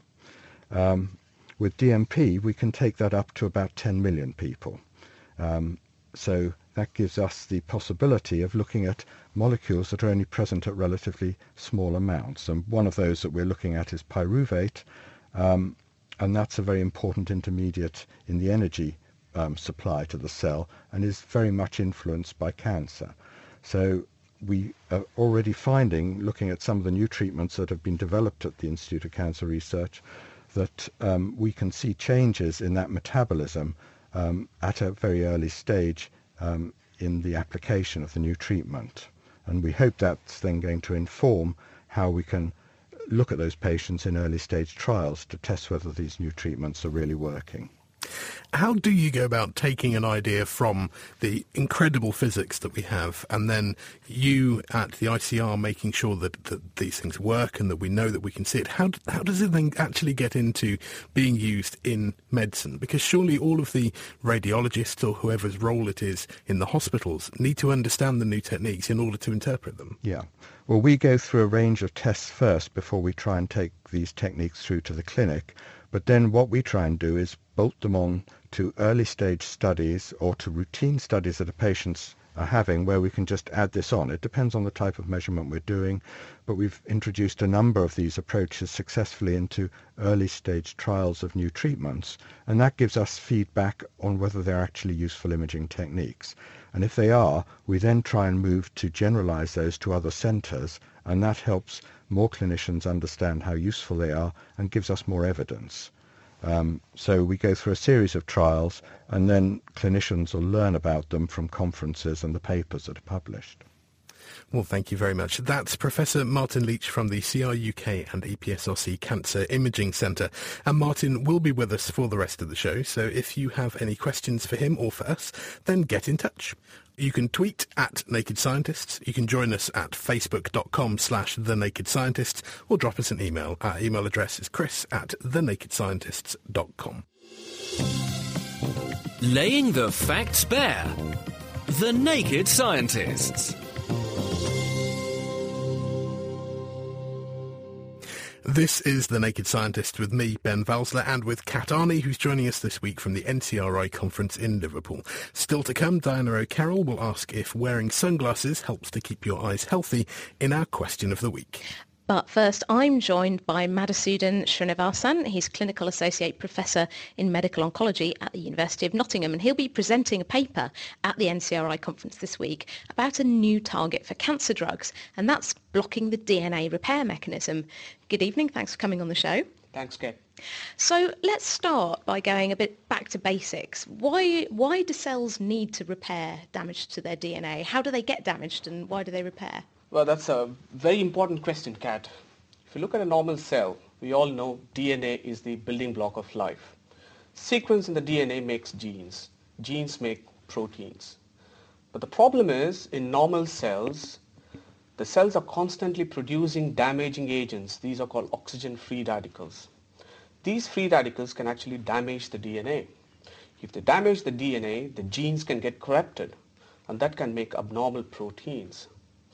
Um, with D M P, we can take that up to about ten million people. Um, so that gives us the possibility of looking at molecules that are only present at relatively small amounts. And one of those that we're looking at is pyruvate, um, and that's a very important intermediate in the energy um, supply to the cell and is very much influenced by cancer. So we are already finding, looking at some of the new treatments that have been developed at the Institute of Cancer Research, that um, we can see changes in that metabolism um, at a very early stage um, in the application of the new treatment. And we hope that's then going to inform how we can look at those patients in early stage trials to test whether these new treatments are really working. How do you go about taking an idea from the incredible physics that we have, and then you at the I C R making sure that, that these things work and that we know that we can see it? How, how does it then actually get into being used in medicine? Because surely all of the radiologists or whoever's role it is in the hospitals need to understand the new techniques in order to interpret them. Yeah. Well, we go through a range of tests first before we try and take these techniques through to the clinic. But then what we try and do is bolt them on to early stage studies or to routine studies that a patient's are having where we can just add this on. It depends on the type of measurement we're doing, but we've introduced a number of these approaches successfully into early stage trials of new treatments, and that gives us feedback on whether they're actually useful imaging techniques. And if they are, we then try and move to generalize those to other centers, and that helps more clinicians understand how useful they are and gives us more evidence. Um, so we go through a series of trials, and then clinicians will learn about them from conferences and the papers that are published. Well, thank you very much. That's Professor Martin Leach from the C R U K and E P S R C Cancer Imaging Centre. And Martin will be with us for the rest of the show, so if you have any questions for him or for us, then get in touch. You can tweet at Naked Scientists, you can join us at facebook.com slash The Naked Scientists, or drop us an email. Our email address is chris at thenakedscientists dot com. Laying the facts bare. The Naked Scientists. This is The Naked Scientist with me, Ben Valsler, and with Kat Arney, who's joining us this week from the N C R I conference in Liverpool. Still to come, Diana O'Carroll will ask if wearing sunglasses helps to keep your eyes healthy in our question of the week. But first, I'm joined by Madhusudan Srinivasan. He's Clinical Associate Professor in Medical Oncology at the University of Nottingham, and he'll be presenting a paper at the N C R I conference this week about a new target for cancer drugs, and that's blocking the D N A repair mechanism. Good evening. Thanks for coming on the show. Thanks, Kate. So let's start by going a bit back to basics. Why, why do cells need to repair damage to their D N A? How do they get damaged, and why do they repair? Well, that's a very important question, Kat. If you look at a normal cell, we all know D N A is the building block of life. Sequence in the D N A makes genes. Genes make proteins. But the problem is, in normal cells, the cells are constantly producing damaging agents. These are called oxygen-free radicals. These free radicals can actually damage the D N A. If they damage the D N A, the genes can get corrupted, and that can make abnormal proteins.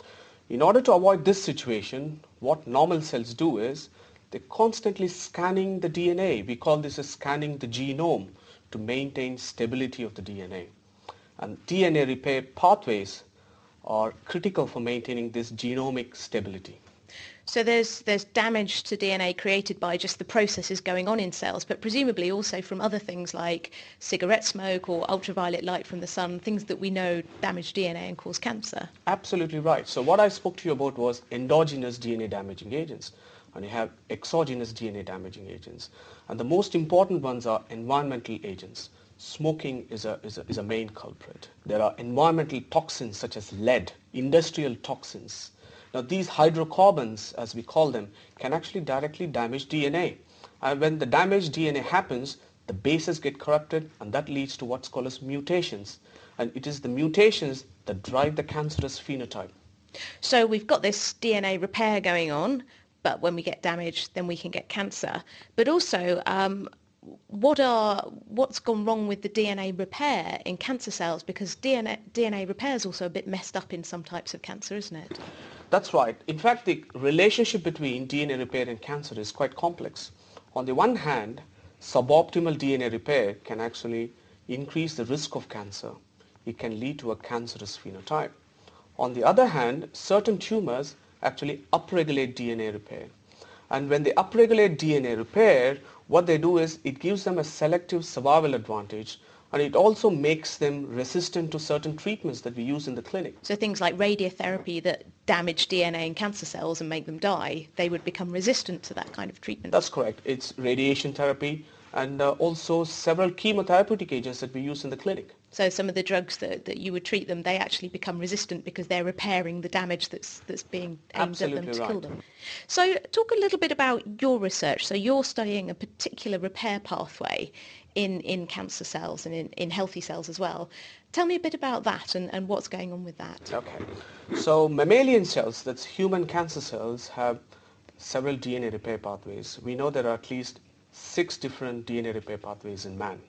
In order to avoid this situation, what normal cells do is they're constantly scanning the D N A. We call this as scanning the genome to maintain stability of the D N A. And D N A repair pathways are critical for maintaining this genomic stability. So there's there's damage to D N A created by just the processes going on in cells, but presumably also from other things like cigarette smoke or ultraviolet light from the sun, things that we know damage D N A and cause cancer. Absolutely right. So what I spoke to you about was endogenous D N A damaging agents, and you have exogenous D N A damaging agents. And the most important ones are environmental agents. Smoking is a, is a, is a main culprit. There are environmental toxins such as lead, industrial toxins. Now these hydrocarbons, as we call them, can actually directly damage D N A. And when the damaged D N A happens, the bases get corrupted, and that leads to what's called as mutations. And it is the mutations that drive the cancerous phenotype. So we've got this D N A repair going on, but when we get damaged, then we can get cancer. But also, um, what are what's gone wrong with the D N A repair in cancer cells? Because D N A, D N A repair is also a bit messed up in some types of cancer, isn't it? That's right. In fact, the relationship between D N A repair and cancer is quite complex. On the one hand, suboptimal D N A repair can actually increase the risk of cancer. It can lead to a cancerous phenotype. On the other hand, certain tumors actually upregulate D N A repair. And when they upregulate D N A repair, what they do is it gives them a selective survival advantage, and it also makes them resistant to certain treatments that we use in the clinic. So things like radiotherapy that damage D N A in cancer cells and make them die, they would become resistant to that kind of treatment. That's correct. It's radiation therapy and uh, also several chemotherapeutic agents that we use in the clinic. So some of the drugs that, that you would treat them, they actually become resistant because they're repairing the damage that's that's being aimed Absolutely at them to right. kill them. So talk a little bit about your research. So you're studying a particular repair pathway in, in cancer cells and in, in healthy cells as well. Tell me a bit about that and, and what's going on with that. Okay. So mammalian cells, that's human cancer cells, have several D N A repair pathways. We know there are at least six different D N A repair pathways in man.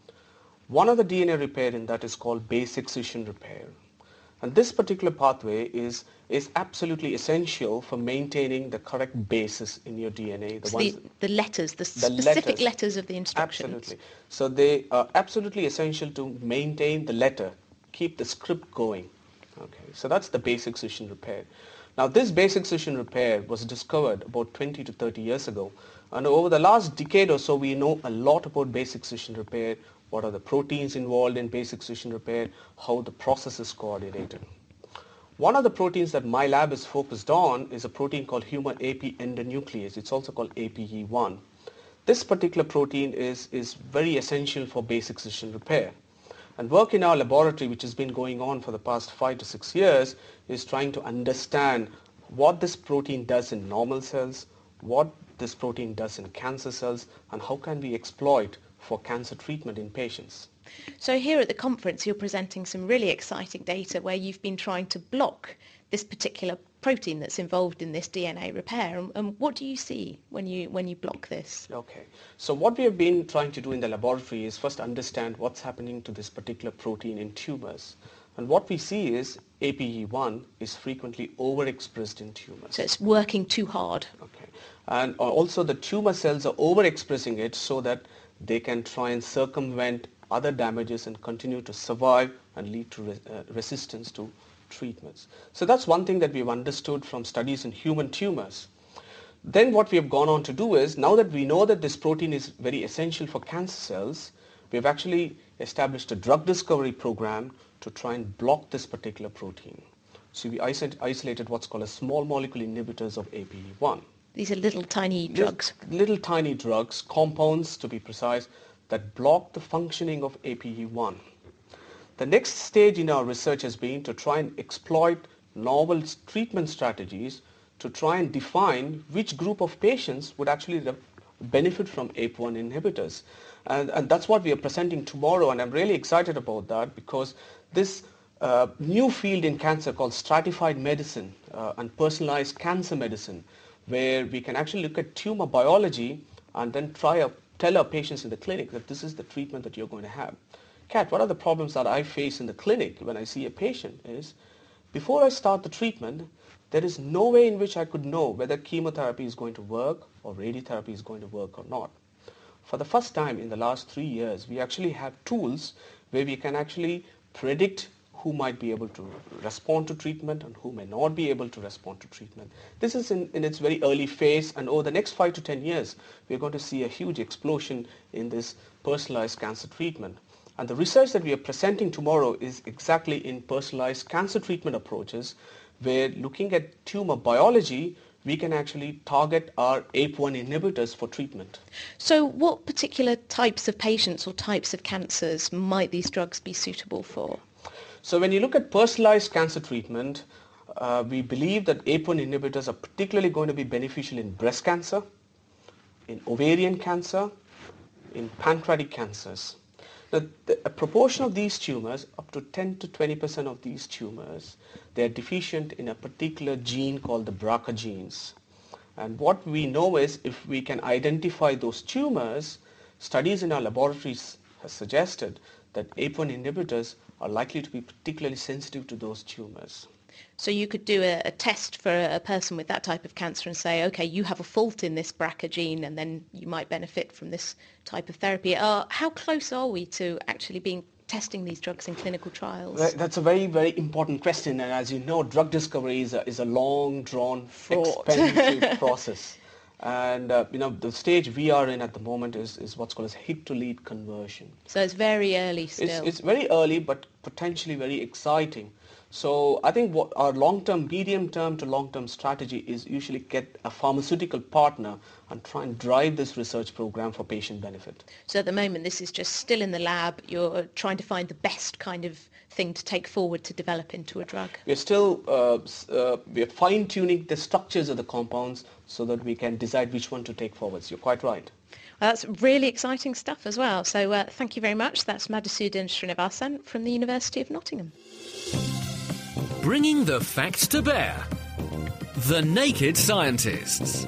One of the D N A repair in that is called base excision repair. And this particular pathway is, is absolutely essential for maintaining the correct bases in your D N A. The, so ones the, the letters, the, the specific letters. letters of the instructions. Absolutely. So they are absolutely essential to maintain the letter, keep the script going. Okay, so that's the basic scission repair. Now, this basic scission repair was discovered about twenty to thirty years ago. And over the last decade or so, we know a lot about basic scission repair, what are the proteins involved in basic scission repair, how the process is coordinated. One of the proteins that my lab is focused on is a protein called human A P endonuclease. It's also called A P E one. This particular protein is, is very essential for basic scission repair. And work in our laboratory, which has been going on for the past five to six years, is trying to understand what this protein does in normal cells, what this protein does in cancer cells, and how can we exploit for cancer treatment in patients. So here at the conference, you're presenting some really exciting data where you've been trying to block this particular protein that's involved in this D N A repair. And, and what do you see when you when you block this? Okay. So what we have been trying to do in the laboratory is first understand what's happening to this particular protein in tumors. And what we see is A P E one is frequently overexpressed in tumors. So it's working too hard. Okay. And also the tumor cells are overexpressing it so that they can try and circumvent other damages and continue to survive and lead to res- uh, resistance to treatments. So that's one thing that we've understood from studies in human tumors. Then what we have gone on to do is, now that we know that this protein is very essential for cancer cells, we've actually established a drug discovery program to try and block this particular protein. So we iso- isolated what's called a small molecule inhibitors of A P E one. These are little tiny drugs. Little, little tiny drugs, compounds to be precise, that block the functioning of A P E one. The next stage in our research has been to try and exploit novel treatment strategies to try and define which group of patients would actually benefit from A P E one inhibitors. And, and that's what we are presenting tomorrow, and I'm really excited about that because this uh, new field in cancer called stratified medicine uh, and personalized cancer medicine, where we can actually look at tumor biology and then try a, tell our patients in the clinic that this is the treatment that you're going to have. Kat, what are the problems that I face in the clinic when I see a patient is, before I start the treatment, there is no way in which I could know whether chemotherapy is going to work or radiotherapy is going to work or not. For the first time in the last three years, we actually have tools where we can actually predict who might be able to respond to treatment and who may not be able to respond to treatment. This is in, in its very early phase, and over the next five to ten years, we're going to see a huge explosion in this personalized cancer treatment. And the research that we are presenting tomorrow is exactly in personalized cancer treatment approaches, where looking at tumor biology, we can actually target our A P E one inhibitors for treatment. So what particular types of patients or types of cancers might these drugs be suitable for? So when you look at personalized cancer treatment, uh, we believe that A P E one inhibitors are particularly going to be beneficial in breast cancer, in ovarian cancer, in pancreatic cancers. Now, the, a proportion of these tumors, up to ten to twenty percent of these tumors, they are deficient in a particular gene called the B R C A genes. And what we know is, if we can identify those tumors, studies in our laboratories have suggested that A P E one inhibitors are likely to be particularly sensitive to those tumors. So you could do a, a test for a, a person with that type of cancer and say, okay, you have a fault in this B R C A gene and then you might benefit from this type of therapy. Uh, how close are we to actually being testing these drugs in clinical trials? That's a very, very important question. And as you know, drug discovery is a, is a long, drawn, Fraught. expensive process. And, uh, you know, the stage we are in at the moment is, is what's called as hit-to-lead conversion. So it's very early still. It's, it's very early, but potentially very exciting. So I think what our long-term, medium-term to long-term strategy is usually get a pharmaceutical partner and try and drive this research program for patient benefit. So at the moment, this is just still in the lab. You're trying to find the best kind of thing to take forward to develop into a drug. We're still uh, uh, we're fine-tuning the structures of the compounds so that we can decide which one to take forward. So you're quite right. Well, that's really exciting stuff as well. So uh, thank you very much. That's Madhusudan Srinivasan from the University of Nottingham. Bringing the facts to bear. The Naked Scientists.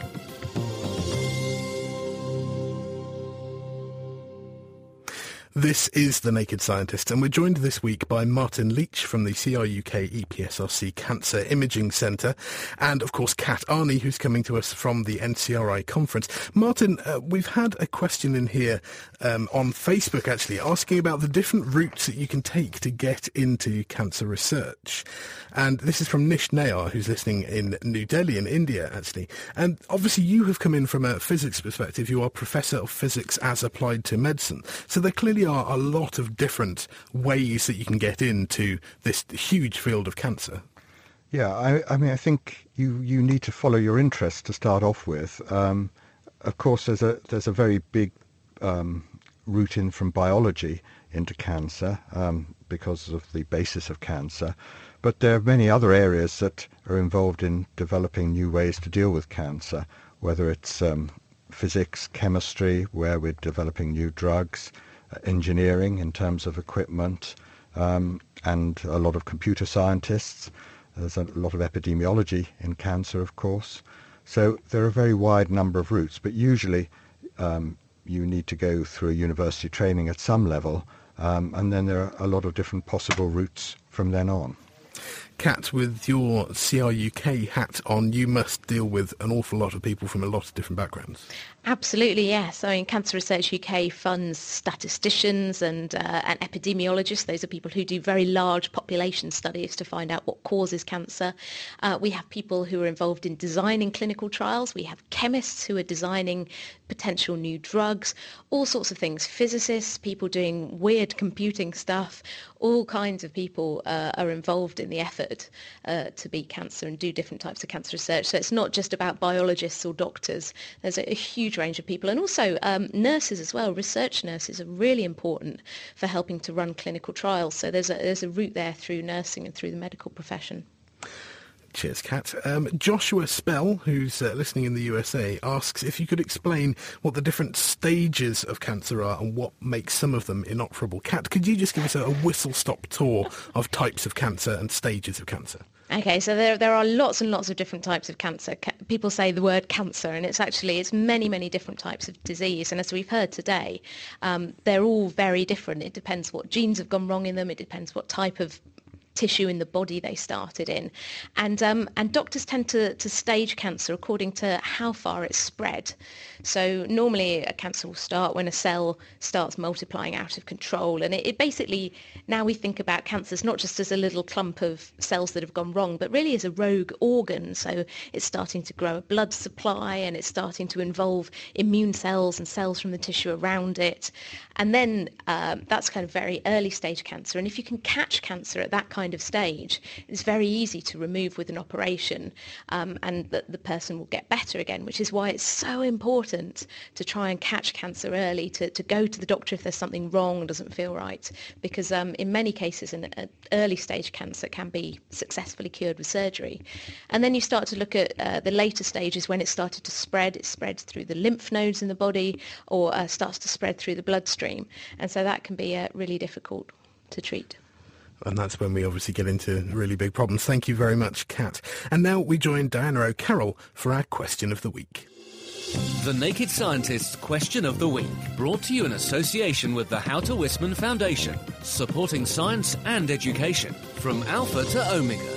This is The Naked Scientist, and we're joined this week by Martin Leach from the C R U K E P S R C Cancer Imaging Centre, and of course Kat Arney, who's coming to us from the N C R I conference. Martin, uh, we've had a question in here um, on Facebook actually asking about the different routes that you can take to get into cancer research. And this is from Nish Nayar, who's listening in New Delhi in India actually. And obviously you have come in from a physics perspective. You are Professor of Physics as applied to medicine. So there clearly are a lot of different ways that you can get into this huge field of cancer. Yeah, I, I mean, I think you, you need to follow your interest to start off with. Um, of course, there's a there's a very big um, route in from biology into cancer um, because of the basis of cancer. But there are many other areas that are involved in developing new ways to deal with cancer, whether it's um, physics, chemistry, where we're developing new drugs, uh, engineering in terms of equipment, um, and a lot of computer scientists. There's a lot of epidemiology in cancer, of course. So there are a very wide number of routes, but usually um, you need to go through a university training at some level, um, and then there are a lot of different possible routes from then on. Kat, with your C R U K hat on, you must deal with an awful lot of people from a lot of different backgrounds. Absolutely, yes. I mean, Cancer Research U K funds statisticians and, uh, and epidemiologists. Those are people who do very large population studies to find out what causes cancer. Uh, we have people who are involved in designing clinical trials. We have chemists who are designing potential new drugs, all sorts of things. Physicists, people doing weird computing stuff. All kinds of people uh, are involved in the effort uh, to beat cancer and do different types of cancer research. So it's not just about biologists or doctors. There's a, a huge range of people, and also um, nurses as well. Research nurses are really important for helping to run clinical trials. So there's a, there's a route there through nursing and through the medical profession. Cheers, Kat. Um, Joshua Spell, who's uh, listening in the U S A, asks if you could explain what the different stages of cancer are and what makes some of them inoperable. Kat, could you just give us a, a whistle-stop tour of types of cancer and stages of cancer? Okay, so there there are lots and lots of different types of cancer. Ca- people say the word cancer, and it's actually it's many many different types of disease. And as we've heard today, um, they're all very different. It depends what genes have gone wrong in them. It depends what type of tissue in the body they started in, and um, and doctors tend to, to stage cancer according to how far it's spread. So normally a cancer will start when a cell starts multiplying out of control, and it, it basically, now we think about cancers not just as a little clump of cells that have gone wrong, but really as a rogue organ. So it's starting to grow a blood supply, and it's starting to involve immune cells and cells from the tissue around it, and then um, that's kind of very early stage cancer. And if you can catch cancer at that kind of stage, it's very easy to remove with an operation, um, and the, the person will get better again, which is why it's so important to try and catch cancer early, to, to go to the doctor if there's something wrong and doesn't feel right, because um, in many cases an, an early stage cancer can be successfully cured with surgery. And then you start to look at uh, the later stages when it started to spread. It spreads through the lymph nodes in the body, or uh, starts to spread through the bloodstream, and so that can be uh, really difficult to treat. And that's when we obviously get into really big problems. Thank you very much, Kat. And now we join Diana O'Carroll for our question of the week. The Naked Scientist's Question of the Week, brought to you in association with the Houter Wisman Foundation, supporting science and education from Alpha to Omega.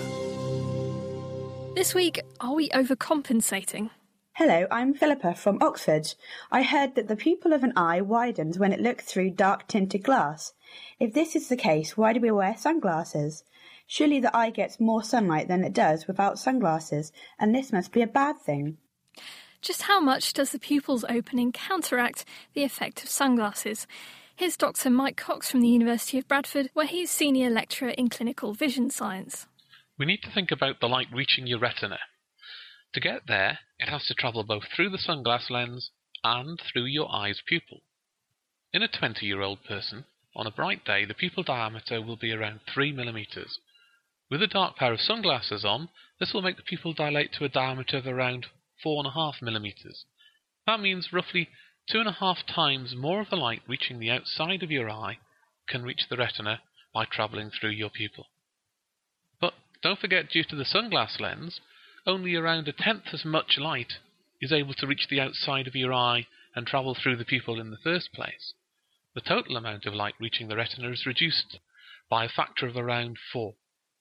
This week, are we overcompensating? Hello, I'm Philippa from Oxford. I heard that the pupil of an eye widens when it looks through dark-tinted glass. If this is the case, why do we wear sunglasses? Surely the eye gets more sunlight than it does without sunglasses, and this must be a bad thing. Just how much does the pupil's opening counteract the effect of sunglasses? Here's Doctor Mike Cox from the University of Bradford, where he's Senior Lecturer in Clinical Vision Science. We need to think about the light reaching your retina. To get there, it has to travel both through the sunglass lens and through your eye's pupil. In a twenty-year-old person, on a bright day, the pupil diameter will be around three millimetres. With a dark pair of sunglasses on, this will make the pupil dilate to a diameter of around four and a half millimetres. That means roughly two and a half times more of the light reaching the outside of your eye can reach the retina by travelling through your pupil. But don't forget, due to the sunglass lens, only around a tenth as much light is able to reach the outside of your eye and travel through the pupil in the first place. the total amount of light reaching the retina is reduced by a factor of around four.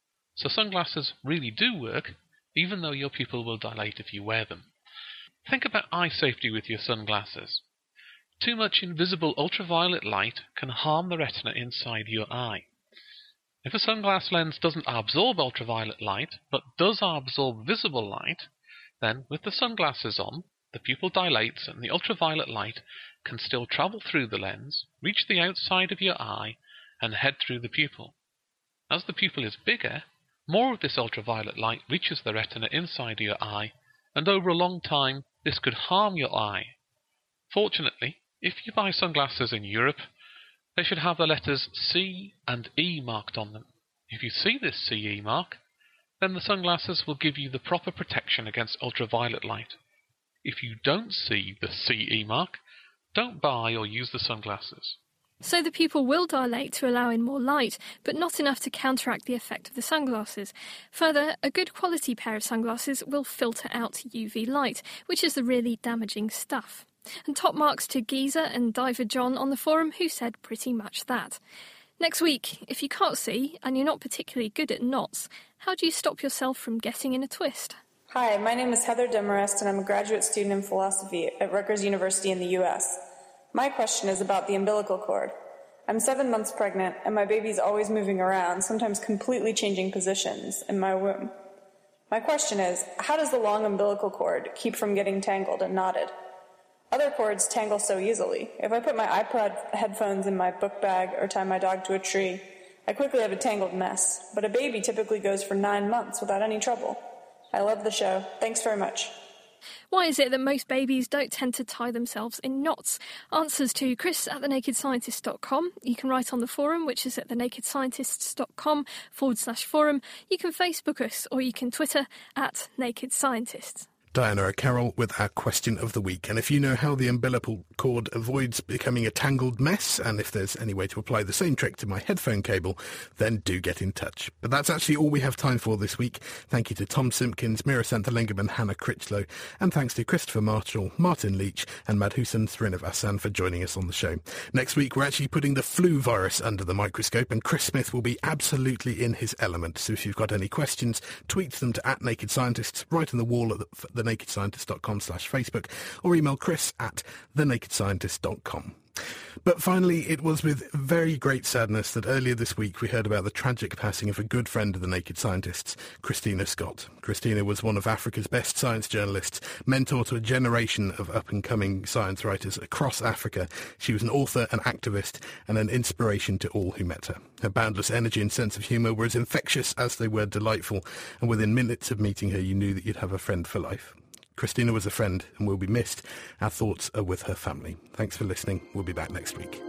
So sunglasses really do work, even though your pupil will dilate if you wear them. Think about eye safety with your sunglasses. Too much invisible ultraviolet light can harm the retina inside your eye. If a sunglass lens doesn't absorb ultraviolet light, but does absorb visible light, then with the sunglasses on, the pupil dilates and the ultraviolet light can still travel through the lens, reach the outside of your eye, and head through the pupil. As the pupil is bigger, more of this ultraviolet light reaches the retina inside your eye, and over a long time, this could harm your eye. Fortunately, if you buy sunglasses in Europe, they should have the letters C and E marked on them. If you see this C E mark, then the sunglasses will give you the proper protection against ultraviolet light. If you don't see the C E mark, don't buy or use the sunglasses. So the pupil will dilate to allow in more light, but not enough to counteract the effect of the sunglasses. Further, a good quality pair of sunglasses will filter out U V light, which is the really damaging stuff. And top marks to Geezer and Diver John on the forum, who said pretty much that. Next week, if you can't see and you're not particularly good at knots, how do you stop yourself from getting in a twist? Hi, my name is Heather Demarest and I'm a graduate student in philosophy at Rutgers University in the U S. My question is about the umbilical cord. I'm seven months pregnant and my baby's always moving around, sometimes completely changing positions in my womb. My question is, how does the long umbilical cord keep from getting tangled and knotted? Other cords tangle so easily. If I put my iPod headphones in my book bag or tie my dog to a tree, I quickly have a tangled mess. But a baby typically goes for nine months without any trouble. I love the show. Thanks very much. Why is it that most babies don't tend to tie themselves in knots? Answers to Chris at the naked scientist dot com. You can write on the forum, which is at the naked scientists dot com forward slash forum. You can Facebook us, or you can Twitter at Naked Scientists. Diana O'Carroll with our question of the week. And if you know how the umbilical cord avoids becoming a tangled mess, and if there's any way to apply the same trick to my headphone cable, then do get in touch. But that's actually all we have time for this week. Thank you to Tom Simpkins, Mira Santhalingam and Hannah Critchlow. And thanks to Christopher Marshall, Martin Leach and Madhusan Srinivasan for joining us on the show. Next week, we're actually putting the flu virus under the microscope, and Chris Smith will be absolutely in his element. So if you've got any questions, tweet them to at Naked Scientists, right on the wall at the, the naked scientist dot com slash Facebook, or email Chris at the naked scientist dot com. But finally, it was with very great sadness that earlier this week we heard about the tragic passing of a good friend of the Naked Scientists, Christina Scott. Christina was one of Africa's best science journalists, mentor to a generation of up-and-coming science writers across Africa. She was an author, an activist, and an inspiration to all who met her. Her boundless energy and sense of humour were as infectious as they were delightful, and within minutes of meeting her you knew that you'd have a friend for life. Christina was a friend and will be missed. Our thoughts are with her family. Thanks for listening. We'll be back next week.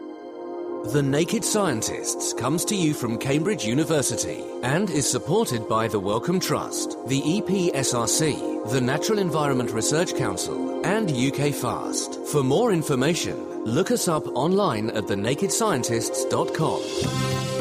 The Naked Scientists comes to you from Cambridge University and is supported by the Wellcome Trust, the E P S R C, the Natural Environment Research Council, and U K FAST. For more information, look us up online at the naked scientists dot com.